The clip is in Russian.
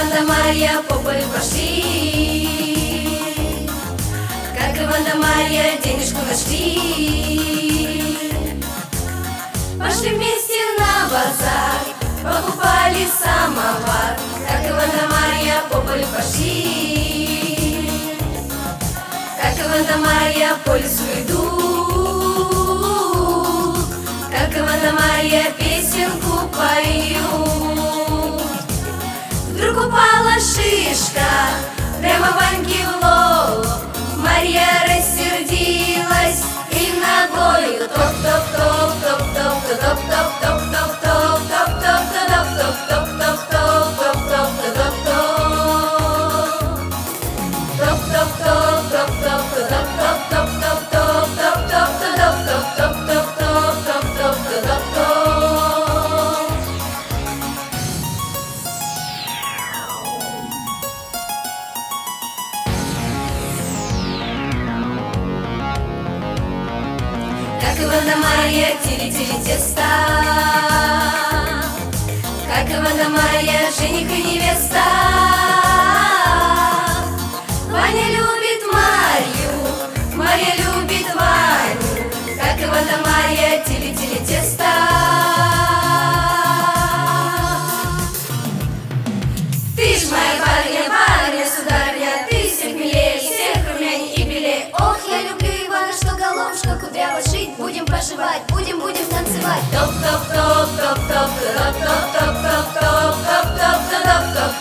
Иван да Марья по полю пошли, как Иван да Марья денежку нашли. Пошли вместе на базар, покупали самовар, как Иван да Марья по полю пошли, как Иван да Марья по лесу идут, как Иван да Марья песенку поют. Вдруг упала шишка прямо Ваньке в лоб, Марья рассердилась и ногою как Иван да Марья тили-тили тесто, как Иван да Марья жених и невеста. Ваня любит Марью, Марья любит Ваню, как Иван да Марья тили-тили тесто. Ты ж моя барыня, барыня, сударыня, ты всех милее, всех румяней и белее. Ох, я люблю Ивана, что головушка кудряво жить. Будем поживать, будем танцевать. Топ-топ-топ-топ-топ-топ-топ-топ-топ-топ-топ-топ-топ-топ-топ.